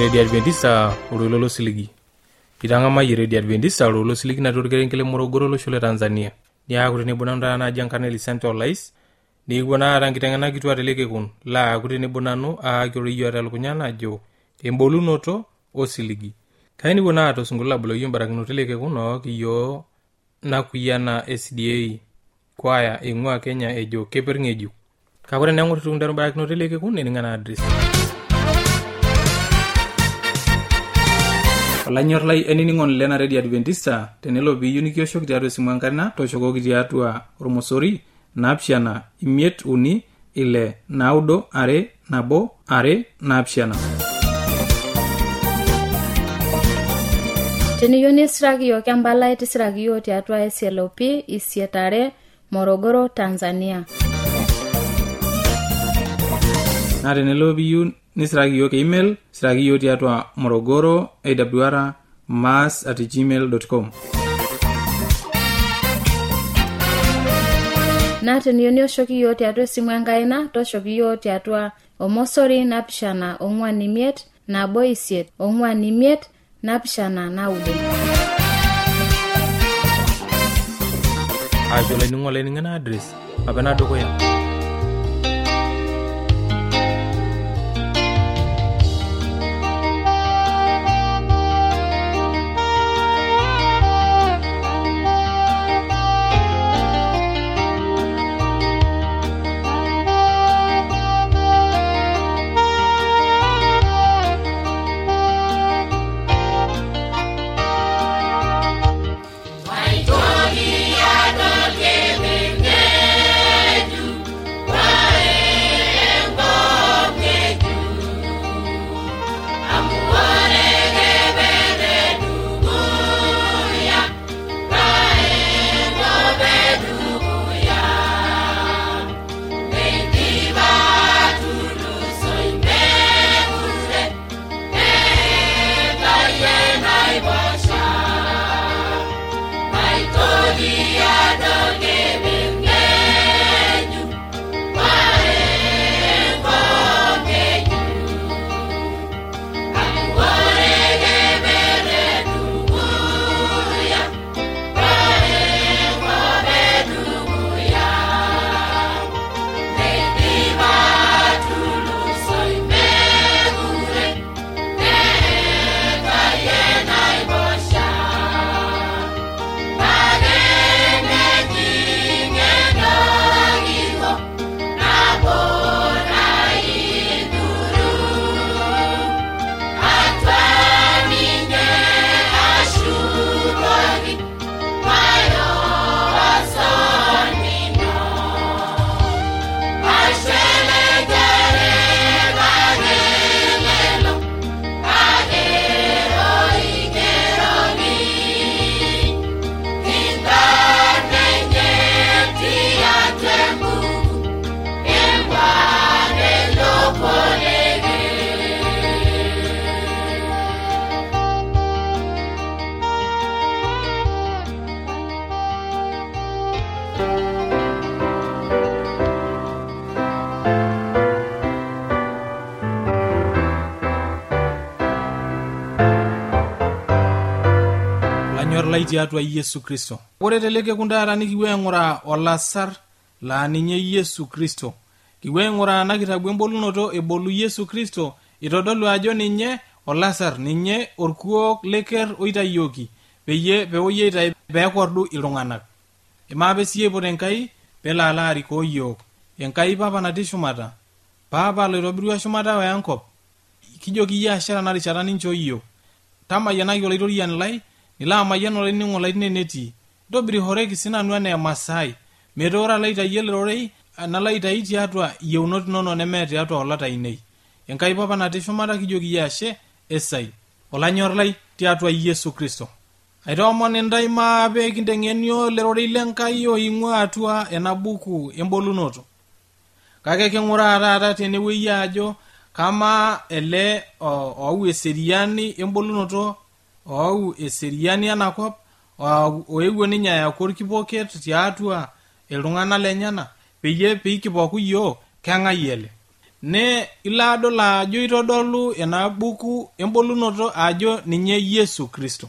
Yeredi Adventista urulolo siligi. Itangama Yeredi Adventista urulolo siligi na turgerenkele Morogoro lo shule Tanzania. Ni akutini bunanda na jankaneli Central Lais. Ni gwana rangitengana kitu ateleke kun. La akutini bunano akuriyo atalukunyana jo. Embolu noto o siligi. Kaini gwana ato sungula bulo yumbarakino teleke kuno kiyo na kuyana SDA kwaya ingwa Kenya ejo keperingeju. Kakure nangu tutundaru barakino teleke kun ningana address. Olanyorlai eniningon lena Redio Adventista tenelo biyu nikioshoki tiatua esimu enkarina toshokoki tiatua ormosori naapishana imiet uni ile naudo are nabo are naapishana. Teniyo nisiraki yo kembalai tisiraki yo tiatua SLOP isietare Morogoro Tanzania. Na tenelo biyu nisiraki yo ke email siraki yo tiatua Morogoro awr@gmail.com. Na teniyo nioshoki yo tiatua simu enkaina toshoki yo tiatua omosori napishana ong'uan imiet nabo isiet ong'uan imiet napishana naudo. Ajola ningole ningana address apana dokoya. Laiti atua Yesu Kristo. Ore teleke kundara nikiwengura olasar la ninye Yesu Kristo. Kiwengura na kitabu embolunoto ebolu Yesu Kristo itodolu ajo ninye olasar ninye orkuo leker oitayoki peyie peoye itai bekordu iltunganak. Imabe siye potenkai pela alari ko yok. Enkai papa natii shumata. Papa loitobirua shumata wa enkop. Kijoki ya ashara na rishata nincho iyo. Tama yanaki olaitorian lai ila mayano leningo laineneti dobiri horeki sinanu ane Masai metora laita yelorei na laita iti atwa yeunot nono nemete atwa olata inei enkai papa natishomata kijoki yashe esai olanyorlai tiatwa Yesu Kristo aitomon ndai maape kintengenio lerorei lenkai oingwa atwa enabuku embolunoto kake kengura ata tenewei ajo kama ele au eseriani embolunoto au eseriani anakop oewo ninye yakorkipoket tiatua iltung'ana lenyana peyie pikipoku yo keng'ayele ne ilo adol ajo itodolu ena buku embolunoto ajo ninye Yesu Kristo.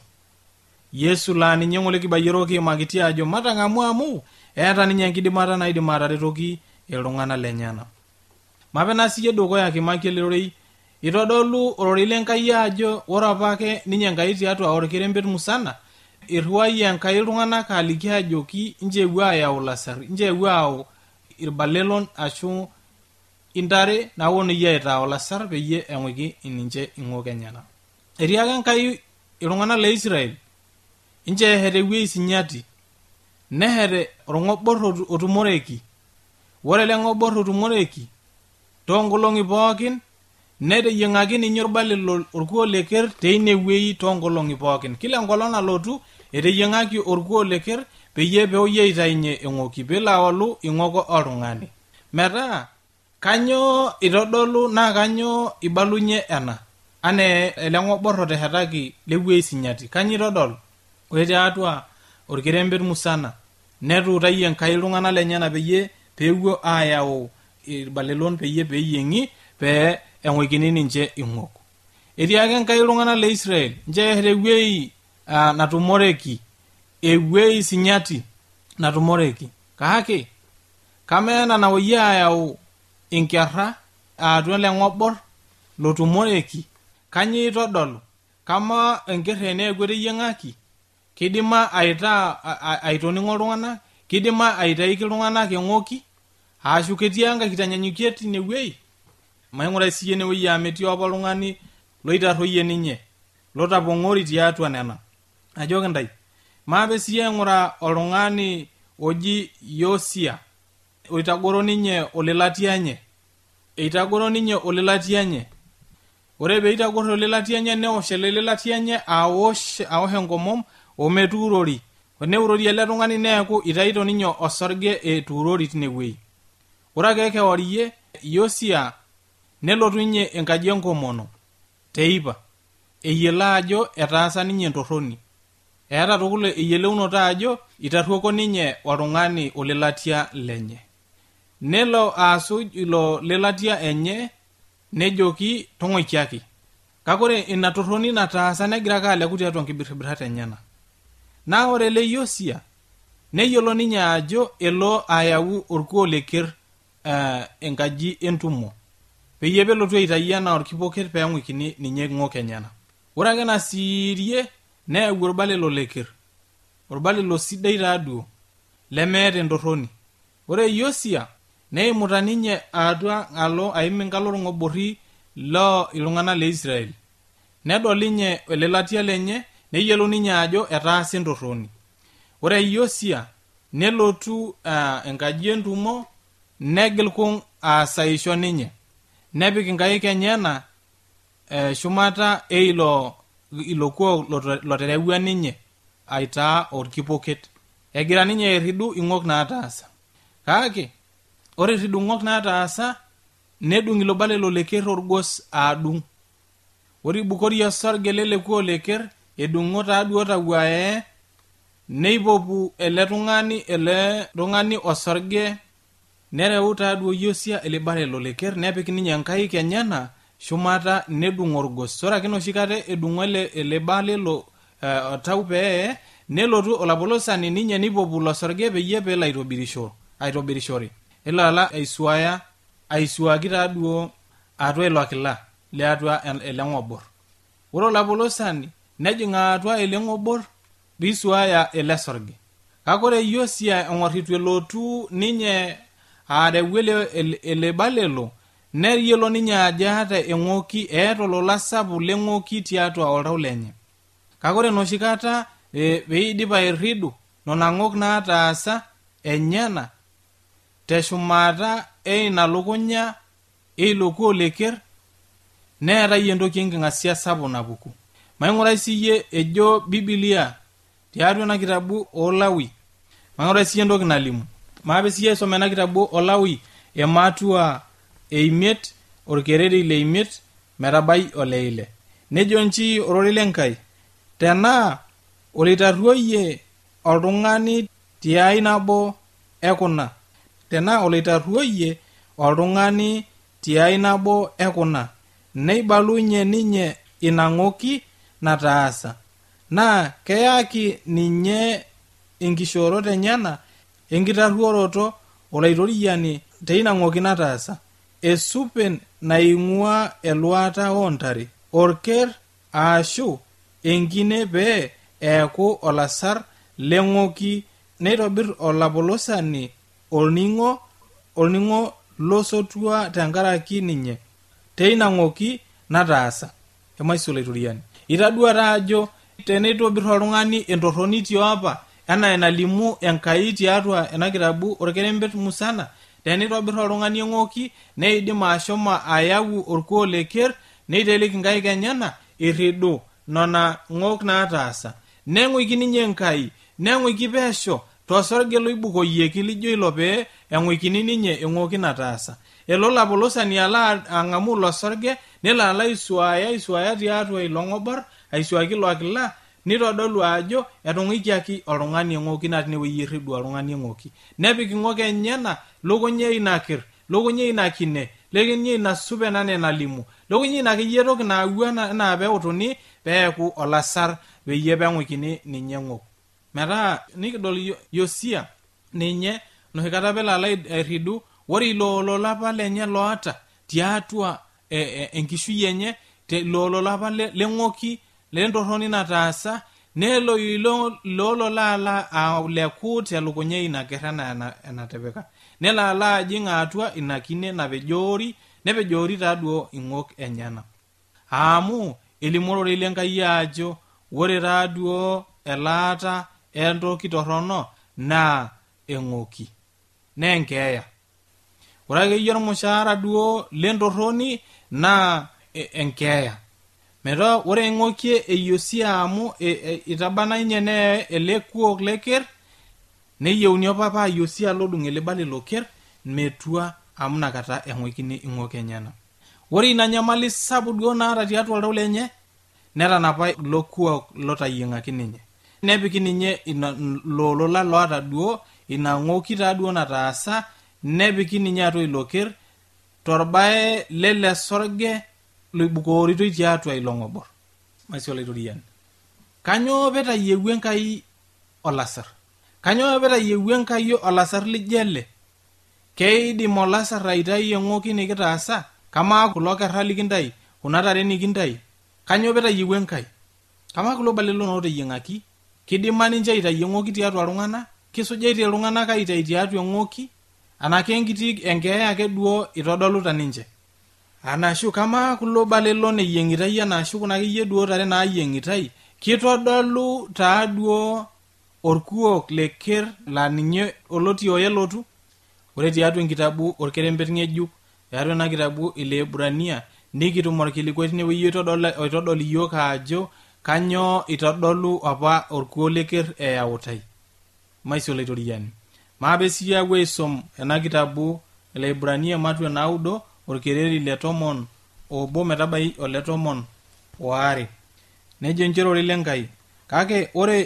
Yesu laa ninye ng'ole kibayioroki makiti ajo matang'amu amu eeta ninye enkidimata naidim ataretoki iltung'anak lenyana. Mapena siye dukuya kimaki elorei itodolu ororei lenkai ajo ore apake ninye Enkai tiatua orkerembet musana irriwayie Enkai iltung'anak aliki ajoki injewuo ayau Lasar, injewuo ayau irbalelon ashu intare naawuonuyie aitaa Lasar peyie eng'uiki ninche ing'ok enyenak. Etii ake Enkai iltung'anak le Israel inche ehet ewuei sinyati, nehet orng'obor otumoreki. Ore ele ng'obor otumoreki toonkolong'i pookin neteyiang'aki ninye orbalelo orkuo leker teine wuei toonkolong'i pookin. Kila enkolong nalotu eteyiang'aki orkuo leker peyie peoyie aitainye eng'oki peelo awalu ing'ok oltung'ani. Metaa kanyoo itodolu naa kanyoo ibalunye ena anaa ele ng'obor otehetaki lewuei sinyati. Kanyoo itodolu? Ore tiatua orkerembet musana netuutayie Enkai iltung'anak lenyana peyie peewuo ayau irbalelon peyie peeyieng'i pee eng'uikini ninche ing'ok. Etii ake Enkai iltung'anak le Israel nche ehet ewuei natumoreki, ewuei sinyati natumoreki. Kake kameena nawoyie ayau inkerra atua ele ng'obor lotumoreki. Kanyoo itodolu? Kama enkerra eneeku eteyiang'aki kidima aitoning'o iltung'anak, kidima aitaiki iltung'anak eng'oki ashu ketii enkai kitanyanyukiet ine wuei. Maing'urai siye ene wuei ametii apa oltung'ani loitarruoyie ninye lotapong'ori tiatua nena. Ajoki ntai maape siye eng'ura oltung'ani oji Yosia oitagoro ninye olelatia enye. Eitagoro ninye olelatia enye. Ore peitagor olelatia enye newosh elelatia enye awosh enkomom ometuurori. Neurori ele tung'ani neeku itaito ninye osorge etuurori tine wuei. Ore ake kewarie Yosia nelotu ninye enkaji enkomono teipa eyiolo ajo etaasa ninye entorroni. Eeta tukul eyiolounoto ajo itarruoko ninye oltung'ani olelatia lenye. Nelo asuj ilo lelatia enye nejoki tong'oikiaki. Kake ore ina torroni nataasa negira ake aleku tiatua nkibirribirat enyena. Naa ore ele Yosia neyiolo ninye ajo elo ayau orkuo leker enkaji entumo peyie pelotu aitayu enaa orkipoket peeng'uikini ninye ng'ok enyena. Ore ake nasiirie neyau orbalelo leker, orbalelo sidai taaduo lemeeta entorroni. Ore Yosia neimuta ninye atua alo aim enkalo orng'obori lo iltung'anak le Israel. Nedol ninye elelatia lenye neyiolo ninye ajo etaasa entorroni. Ore Yosia nelotu enkaji entumo negil kung asaisho ninye, nepik inkaik enyena shumata ilo kuo loterewua ninye aitaa orkipoket. Egira ninye airridu ing'ok naataasa. Kake ore irridu ing'ok naataasa nedung ilo balelo leker orgos adung. Ore ibukori osorge lele kuo leker edung'o taaduo tawuae neipopu ele tung'ani osorge nereu taaduo Yosia ele balelo leker nepik ninye nkaik enyena shumata nedung orgos. Ore ake enoshi kata edung'o ele balelo tau pee nelotu olapolosani ninye nipopu losorge peyie peelo aitobirishore. Elo ala aisuaki taaduo atua ilo kila liatua ele ng'obor. Ore olapolosani nejing atua ele ng'obor piisuaya ele sorge. Kake ore Yosia eng'orritu elotu ninye areu ele balelo neyiolo ninye ajo eeta eng'oki, eeta olola sapuk leng'oki tiatua oltau lenye. Kake ore enoshi kata peidip airridu nona ng'ok naataasa enyena teshumata eina lukunya eilo kuo leker neetai entoki enking'asia sapuk napuku. Maing'urai siye ejo Biblia tiatua ena kitabu Olawi. Maing'urai siye entoki nalimu. Maape siye esoma ena kitabu Olawi ematua 5 orkereri le 5 metabai oleile. Nejo nchi ororei lenkai, tenaa olitarruoyie oltung'ani tiai nabo ekuna, tenaa olitarruoyie oltung'ani tiai nabo ekuna, neibalunye ninye ina ng'oki nataasa, naa keyaki ninye inkishoorot enyana enkitarruoroto olaitoriani teina ng'oki nataasa, esupen naing'ua eluata oontare, orker aashu enkine pee eeku olasar leng'oki, neitobirr olapolosani olning'o losotua tenkaraki ninye teina ng'oki nataasa. Emaiso olaitoriani, itadua taa ajo teneitobirr oltung'ani entorroni tioapa enaa enalimu Enkai tiatua ena kitabu orkerembet musana, teneitobirr oltung'ani eng'oki neidim ashomo ayau orkuo leker, neiteleki nkaik enyana irridu nona ng'ok naataasa, neng'oiki ninye Enkai, neng'oiki pesho tosorge loibukoyieki lijo ilo pee eng'oikini ninye eng'oki nataasa. Elo lapolosani ala ang'amu ilo sorge, nelo ala aisuaya tiatua ilo ng'obar, aisuaki ilo kila, nitodolu ajo etung'oikiaki oltung'ani eng'oki natii inewueji irridu oltung'ani eng'oki, nepik ing'ok enyana lukunya ina kerr, lukunya ina kine, lukunya ina supen enaa enalimu, lukunya ina akeyie toki naawua enaa peutuni peeku olasar peyie peng'oikini ninye ng'ok. Metaa nikidol Yosia ninye noshi kata pelo ala airridu, ore ilo lolapa lenye loota tiatua enkishui enye, ilo lolapa leng'oki lentorroni nataasa, nelo ilo lolala auleku telukunya ina kerr enaa enatipika, nelo ala ajing' atua ina kine nepejoori taaduo ing'ok enyana. Amu elimu ororei lenkai ajo ore taaduo elaata entoki torrono naa eng'oki, naa enkeeya. Ore akeyie ormushaara duo lentorroni naa enkeeya. Metaa ore eng'oki Yosia amu itabana ninye nee ele kuok leker, neyieuni apa paa Yosia lodung' ele bali loker metua amu nakata eng'oikini ing'ok enyana. Ore ina nyamali sapuk duo naata tiatua oltau lenye, netanapa ilo kuok lotayieng'aki ninye, nepiki ninye lolola loota duo ina ng'oki taaduo nataasa, nepiki ninye atua ilo ker torbae lele sorge loibukooritoi tiatua ilo ng'obor. Maisi olaitoriani, kanyoo petayiewua Enkai olasar? Kanyoo petayiewua Enkai olasar lijo ele? Keidim olasar aitai eng'oki nikitaasa? Kamaa kulo kerra likintai, kuna tare nikintai, kanyoo petayiewua Enkai? Kamaa kulo balelo nooteyieng'aki, kidima ninche aitai eng'oki tiatua iltung'anak? Kisujaitie iltung'anak aitai tiatua eng'oki? Anake enkiti enkeeya ake duo itodoluta ninche? Anashu kamaa kulo balelo neyieng'itai anashu kuna akeyie duo tare naayieng'itai, kitodolu taaduo orkuok leker laa ninye olotio elotu? Ore tiatua enkitabu orkerembet ng'ejuk, tiatua ena kitabu ile Ebrania, nikitum orkilikuai tinewueji oitodol iyiok ajo kanyoo itodolu apa orkuo leker eyautai. Maisi olaitoriani, maape sii apuo aisom ena kitabu ile Ebrania matua 9 orkereri le 11 metabai ole 12. Nejo ncherore lenkai, kake ore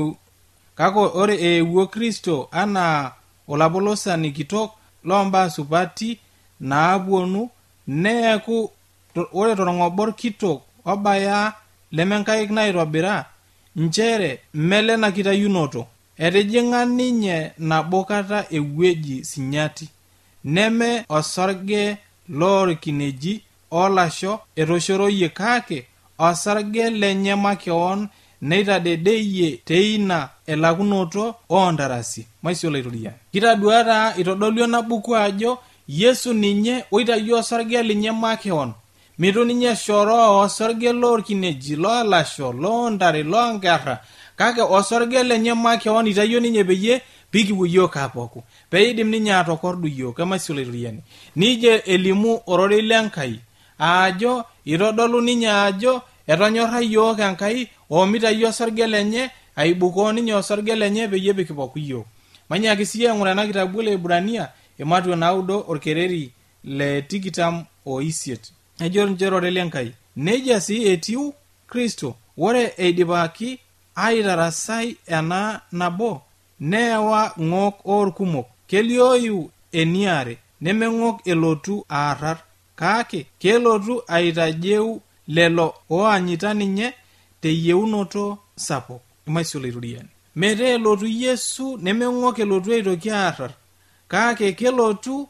eewuo Kristo anaa olapolosani kitok lombaa supati naapuonu, neeku ore torng'obor kitok obaya lemenkaik naitobira, nchere melena kitayunoto, etijing'a ninye nabo kata ewueji sinyati, neme osorge loorkineji olasho etoshoroyie, kake osarge lenye makeon neitadedeyie teina elakunoto oontarasi. Maisi olaitoriani, kitadua taa itodolu ena buku ajo Yesu ninye oitayio osarge linye makeon, mitu ninye shoroo osarge loorkineji, loolasho, loontare, loonkerra, kake osarge lenye makeon itayio ninye peyie pikipuo yiok apoku, peidim ninye atokordu yiok. Maisi olaitoriani, nije elimu ororei lenkai ajo itodolu ninye ajo etonyorra yiok Enkai omitayio osarge lenye, aibukoo ninye osarge lenye peyie pikipoku yiok. Manyaki sii aing'ura ena kitabu le Ebrania ematua 9 orkereri le 28. Ejo ncherore lenkai, neja sii etiu Kristo, ore eidipaki aitarasai ena nabo, neewa ng'ok orkumok, kelioyu eniare, nemeng'ok elotu aarrar, kake kelotu aitajeu lelo oanyita ninye teyieunoto sapuk. Maisolo ituriani metaa elotu Yesu nemeng'ok elotu aitoki arrar, kake kelotu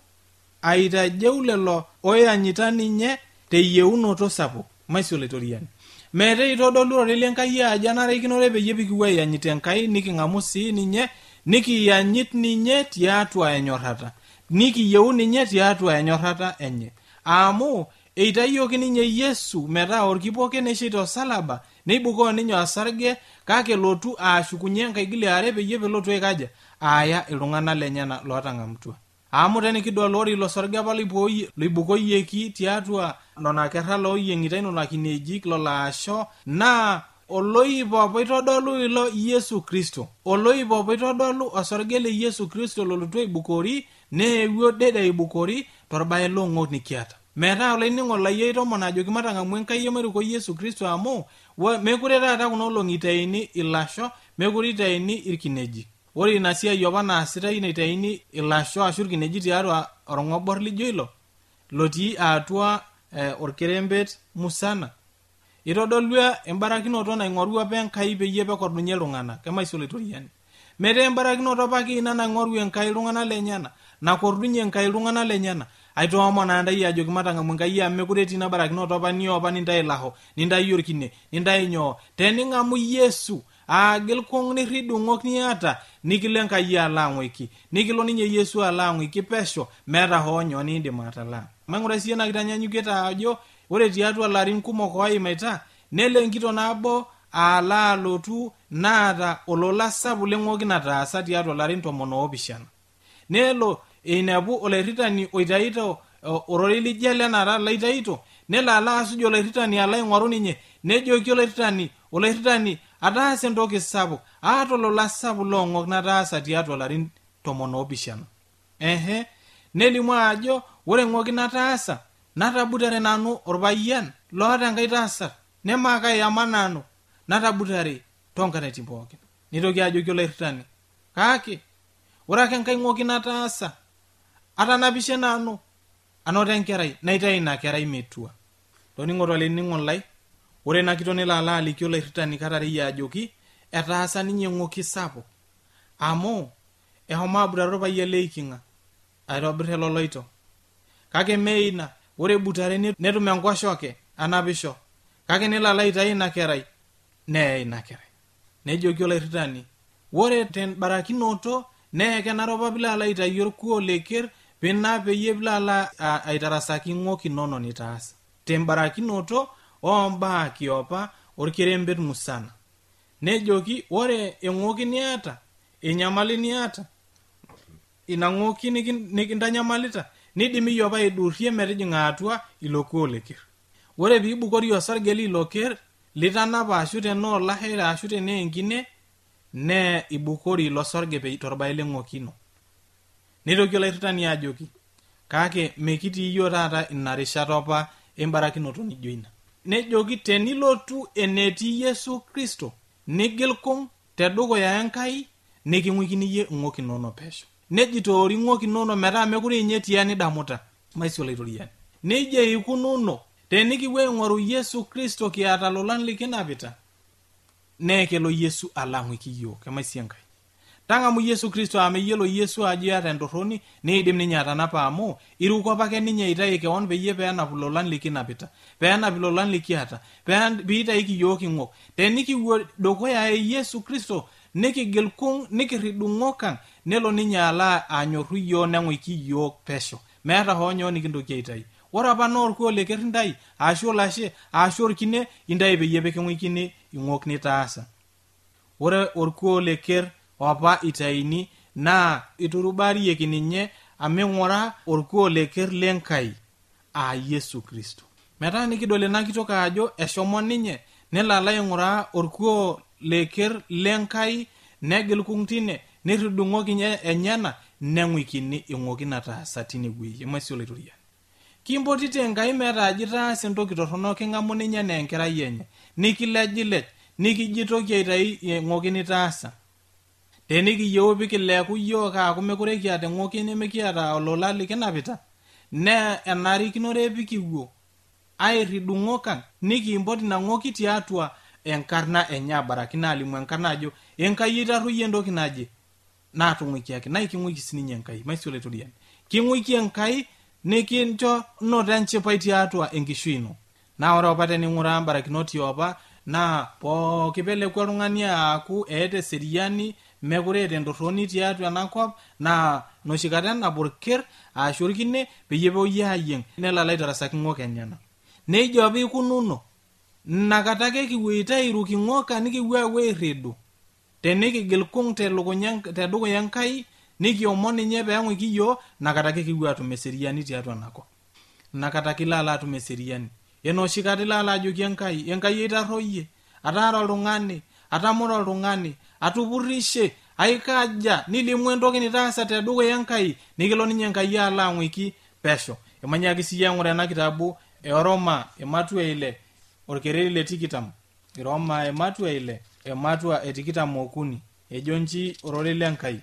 aitajeu lelo oanyita ninye teyieunoto sapuk. Maisolo ituriani metaa itodolu orele Enkai aja narikinore peyie pikipuo ayanyit Enkai niking'amu sii ninye nikiyanyit ninye tiatua enyorrata, nikiyieu ninye tiatua enyorrata enye, amu eitayioki ninye Yesu metaa orkipoke nesheita osalaba neibukoo ninye osarge, kake lotu aashukunye enkaigili are peyie pelotu aikaja aaya iltung'anak lenyana lootang'amutua. Amu tenikidol ore ilo sarge apa loibukoyieki tiatua nona kerra looyieng'itai nona kinejik lolaasho naa oloip apa itodolu ilo Yesu Kristo, oloip apa itodolu osarge le Yesu Kristo lolotu aibukori neewuo dede aibukori torbae loong'ok nikiata. Metaa olainining'o lai aitomon ajoki matang'amu Enkai emariko Yesu Kristo amu mekure taata kuna olong'i itaini ilasho, mekure itaini irkinejik. Ore ina siai apa naasitai naitaini ilasho ashu irkinejik tiatua orng'obor lijo ilo lotii atua orkerembet musana, itodolua embarakinoto naing'oru apa Enkai peyie pekordunye iltung'anak. Kemaisolo itoriani metaa embarakinoto apa ina naing'oru Enkai iltung'anak lenyana, nakordunye Enkai iltung'anak lenyana. Aitoomon nandai ajoki matang'amu Enkai amu mekure etii ina barakinoto apa niyo apa nintai laho, nintai orkine, nintai nyoo. Tening'amu Yesu agil kung niridung'ok niata nikilo Enkai alo ang'oiki, nikilo ninye Yesu alo ang'oiki pesho meeta hoo nyoo niindim atalaa. Maing'ura sii ena kitanyanyukiet ajo ore tiatua larin kumok oimaita nelo enkito nabo ala alotu naata olola sapuk leng'oki nataasa tiatua larin 17. Nelo inepu olairritani oitaito orore lijo lenara laitaito, nelo ala asuj olairritani ala aing'oru ninye, nejoki olairritani ataasa entoki sapuk, aata olola sapuk loong'ok nataasa tiatua larin 17. Nelimu ajo ore ng'oki nataasa natabutare nanu orpayian loota Enkai taasat, nemaakai amananu natabutare tonkatitin pookin. Nitoki ajoki olairritani, kake ore ake Enkai ng'oki nataasa atanapishe nanu anoto enkerai naitai ina kerai metua. Toning'oto olainining'o lai, ore ina kitok nelo ala aliki olairritani katareyia ajoki etaasa ninye ng'oki sapuk amu ehomo abutare orpayian leiking'a aitobir eloloito, kake meina ore butare netum enkoshoke anapisho, kake nelo ala aitai ina kerai neye ina kerai. Nejoki olairritani ore tembarakinoto nee kenare apa pilo ala aitai orkuo leker pina peyie pilo ala aitarasaki ng'oki nono nitaasa tembarakinoto ombaa kiopa orkerembet musana. Nejoki ore eng'oki niata, enyamali niata, ina ng'oki nikintanyamalita nidimi iyie apa aidurrie metijing'a atua ilo kuo leker. Ore piibukori osarge lilo ker litanapa ashu tenoo lahere ashu tenoo enkine nee ibukori ilo sarge torbae leng'okino. Nitoki olairritani ajoki kake mekitii iyio taata ina rishata apa embarakinoto nijo ina. Nejoki tenilotu enetii Yesu Kristo nigil kung tedukuya Enkai niking'uikini iyie ng'oki nono pesho, nejitoori ng'oki nono metaa mekure inye tiani nidamuta. Maisolo itoriani neija ikununo tenikipuo aing'oru Yesu Kristo kiata lolan likinapita nee kelo Yesu alang'uiki iyiok. Kemaisi Enkai tang'amu Yesu Kristo amu eyiolo Yesu ajo eata entorroni niidim ninye atanapa amu iruko apake ninye itai keon peyie peenap lolan likinapita, peenap lolan likiata, piitaiki iyiok ing'ok. Tenikipuo dukuya Yesu Kristo nikigil kung nikiridung'okang nelo ninye ala anyorru iyiok neng'oiki iyiok pesho meeta hoo nyoo nikintoki aitai. Ore apa naa orkuo leker intai ashu olashe ashu orkine intai peyie peking'uikini ing'ok nitaasa. Ore orkuo leker apa itaini naa iturubarieki ninye aming'ura orkuo leker lenkai Yesu Kristo. Metaa nikidol ina kitok ajo eshomo ninye nelo ala aing'uraa orkuo leker lenkai negil kung tine niridung'oki enyana neng'uikini ing'oki nataasa tine wueji. Maisolo itoriani kimpotite Enkai meeta aji taasa entoki torrono king'amu ninye naa enkerai enye nikilejilej nikijitoki aitai ng'oki nitaasa. Tenikiyieu pikileeku iyiok aaku mekure kiata ng'oki nemikiata olola likinapita ne enarikinore pikiwuo airidung'okan nikiimpot ina ng'oki tiatua enkarna enye abaraki naalimu enkarna ajo Enkai itarruyie entoki naje naatung'uikiaki naa iking'uiki sininye Enkai maisolo itoriani king'uiki Enkai nikincho noto enchipai tiatua enkishui ino. Naa ore apa tening'uraa mbarakinot opa naa pooki peleku oltung'ani aaku eeta eseriani mekure eeta entorroni tiatua enakop naa noshi kata enapurker ashu orkine peyie epuoi aayieng' nelala aitarasaki ng'ok enyenak. Neija apa ikununo. Nakata ake kiwuita airu king'oka nikiwuo apuo airredu. Tenikigil kung tedukuya Enkai nikiomon ninye peeng'uiki iyiok nakata ake kiwuo atum eseriani tiatua enakop. Nakata kilala atum eseriani. Enoshi kata ilala ajoki Enkai itarruoyie, ataara oltung'ani, atamura oltung'ani, atupurrishe, aikaja, nilimu entoki nitaasa tedukuya Enkai, nikilo ninye Enkai alo ang'uiki pesho. Emanyaki siyie aing'ura ena kitabu Roma ematua 6 orkereri le 20 Roma ematua 6 ematua 23 ejo nji orore le Enkai.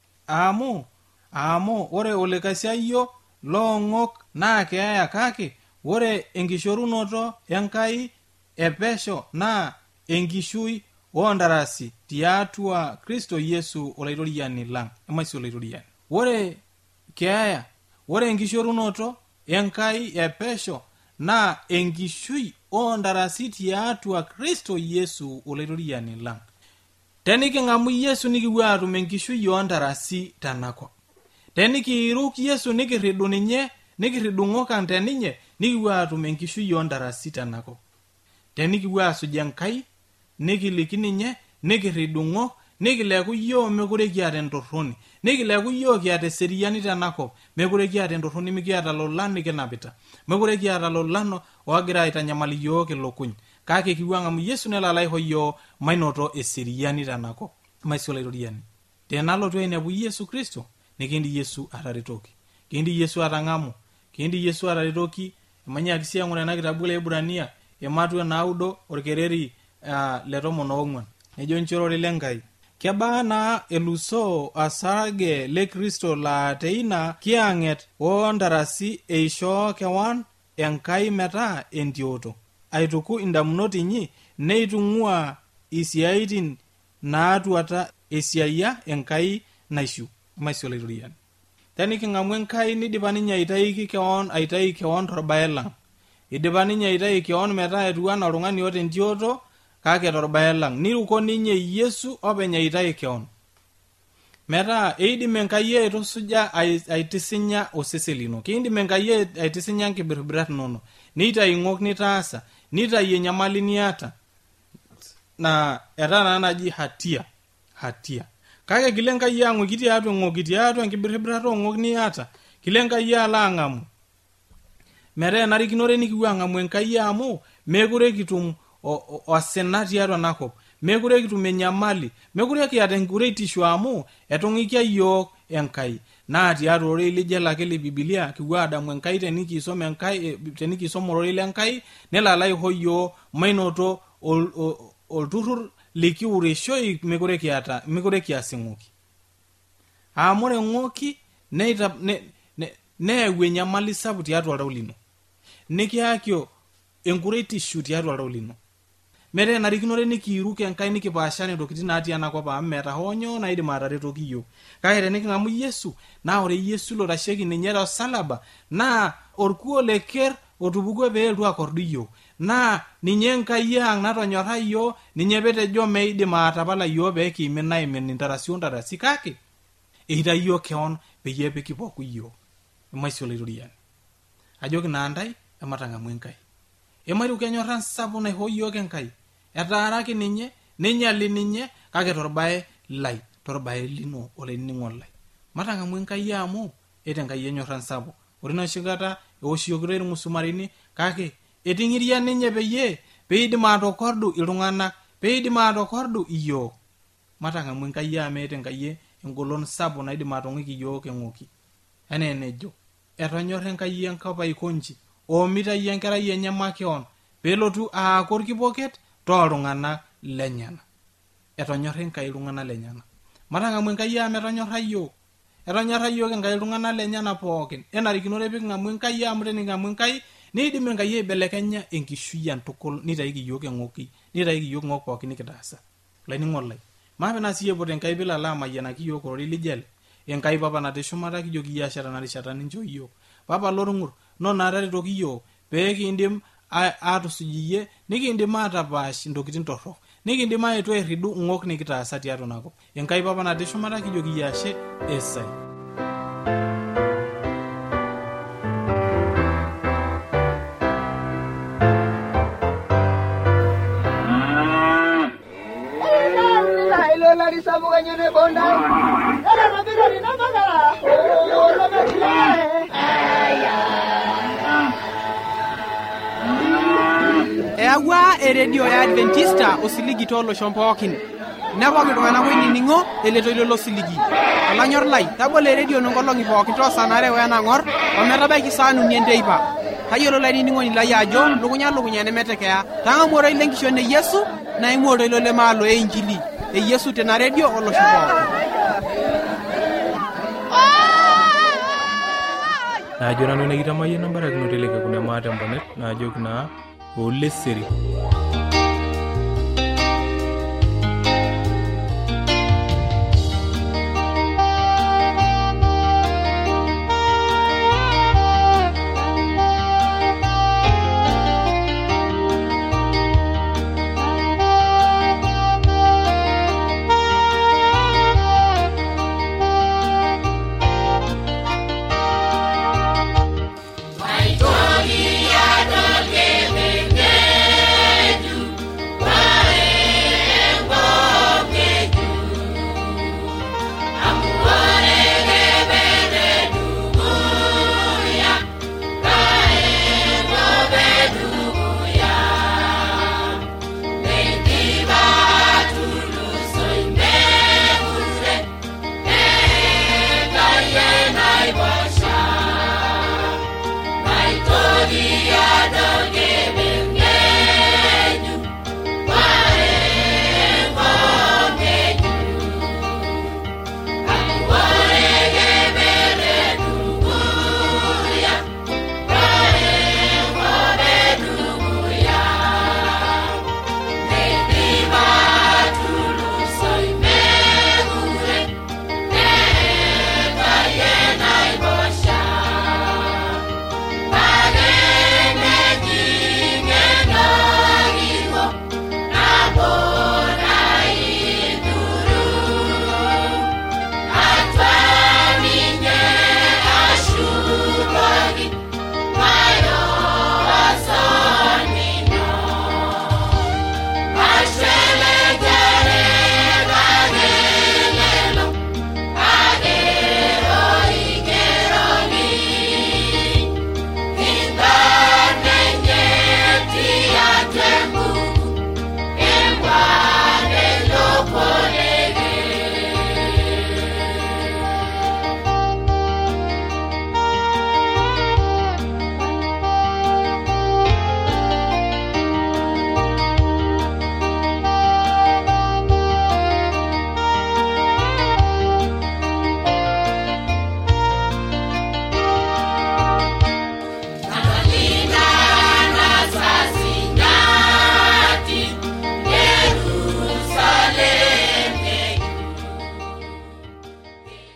Amu ore olekasiayio loong'ok naa keeya kake ore enkishorunoto Enkai epesho naa enkishui oondarasi tiatua Kristo Yesu olaitoriani lang'. Emaisi olaitoriani. Ore keeya, ore enkishorunoto Enkai epesho naa enkishui oondarasi tiatua Kristo Yesu olaitoriani lang'. Teniking'amu Yesu nikiwuo atum enkishui oondarasi tenakop. Tenikiiruk Yesu nikirridu ninye, nikiridung'okan teninye, nikiwuo atum enkishui oondarasi tenakop. Tenikiwuo asuj Enkai, nikiliki ninye, nikiridung'ok, nikileku iyiok mekure kiata entorroni. Nikileku iyiok kiata eseriani tenakop, mekure kiata entorroni mikiata lolan nikinapita. Mekure kiata lolan ogira aitanyamal iyiok ilukuny. Kake kiwuo ang'amu Yesu nelala aisho iyiok mainoto eseriani tenakop. Maisi olaitoriani. Tenalotu ainepu Yesu Kristo, nikindi Yesu ataretoki. Kindi Yesu atang'amu. Kindi Yesu ataretoki. Emanyaki sii aing'ura ena kitabu le Ibrania ematua 9 orkereri le 14. Nejo nchorori le Enkai. Kebaa naa elusoo asarge le Kristo laa teina kiang'et oondarasi eishoo kewan Enkai metaa entioto. Aituku indamunot inyi neitung'ua isiaitin naatuata esiaia Enkai naishu. Maisi olaitoriani. Teniking'amu Enkai nidipa ninye aitai kewan torbae lang'. Idipa ninye aitai kewan metaa etiu anaa oltung'ani oota entioto kake torbae lang'. Niruko ninye Yesu openy aitai kewan. Metaa eidim Enkai aitusuja aitisinya osesen lino. Kiindim Enkai aitisinya nkibirbirat inono. Nitai ng'ok nitaasa, nitai enyamali niata. Na etaa naji hatia. Kake kile Enkai ang'uiki tiatua ng'oki tiatua nkibirbirat ong'ok niata. Kile Enkai ala ang'amu. Metaa enarikinore nikiwuo ang'amu Enkai amu mekure kitum osina tiatua nakop. Mekure kitum enyamali. Mekure kiata enkureitisho amu etung'ikia iyiok Enkai. Naa tiatua ororei lijo lake le Biblia kiwuo adamu Enkai tenikisom ororei le Enkai nelala aisho iyiok mainoto olturrur likiurishoi mekure kias ng'oki. Amu ore ng'oki neyau enyamali sapuk tiatua oltau lino. Nikiakio enkureitisho tiatua oltau lino. Metaa enarikinore nikiiruk Enkai nikipaashare ntokitin natii enakop amu meeta hoo nyoo naidim ataretoki iyiok. Kake teniking'amu Yesu naa ore Yesu lotasheki ninye tosalaba naa orkuo leker otupukuo peelotu akordu iyiok. Naa ninye Enkai ang' natonyorra iyiok, ninye petejo meidim atapala iyiok peekiimin aimin intarasi ontarasi kake eitai iyiok keon peyie pekipoku iyiok. Emaisi olaitoriani. Ajoki naa ntai ematang'amu Enkai. Emairu kenyorra sapuk naisho iyiok Enkai. Etaaraki ninye, ninyali ninye kake torbae lai, torbae lino olainining'o lai. Matang'amu Enkai amu ete Enkai enyorra sapuk. Ore noshi kata eoshiokitoi irmusumarini kake eting'iria ninye peidim atokordu iltung'anak, peidim atokordu iyiok. Matang'amu Enkai amu ete Enkai engolon sapuk naidim atong'iki iyiok eng'oki. Enaa enejo, etonyorra Enkai enkop aikonji, oomitai enkerai enye makeon, peelotu aaku orkipoket tooltung'anak lenyana. Etonyorra Enkai iltung'anak lenyana. Matang'amu Enkai amu etonyorra iyiok. etonyarra yiok Enkai iltung'anak lenyana pookin enarikinore pee king'amu Enkai amu tening'amu Enkai niidim Enkai aibelekenya enkishui ang tukul nitaiki yiok eng'oki nitaiki yiok ng'ok pookin nikitaasa laining'ok lai maape naa siyie pote Enkai pilala amayianaki yiok orori lijele Enkai papa natii shumata kijoki iyie asha tenarishata nincho yiok papa lorung'ur nona taretoki yiok pee kiindim atusuj iyie nikiindim atapaash intokitin torrok nikiindim aetu airridu ng'ok nikitaasa tiatua nakop Enkai papa natii shumata kijoki iyie ashe esai. Eawua eredio ya Adventista osiligi tolosho pookin nepoki iltung'anak oinining'o eletoilo losiligi olanyor lai tabolo eredio nonkolong'i pookin toosanare wenang'or ometabaiki saa uni enteipa tayiolo lainining'oni lai ajo lukunya nemetekeya tang'amu oroi lenkishon e Yesu naimu oroi lemaalo e Injili e Yesu tena redio olosho pookin. Najo nanu nekitamayiana mbarakinoto eleke kuna maate mbonet najoki naa oleseri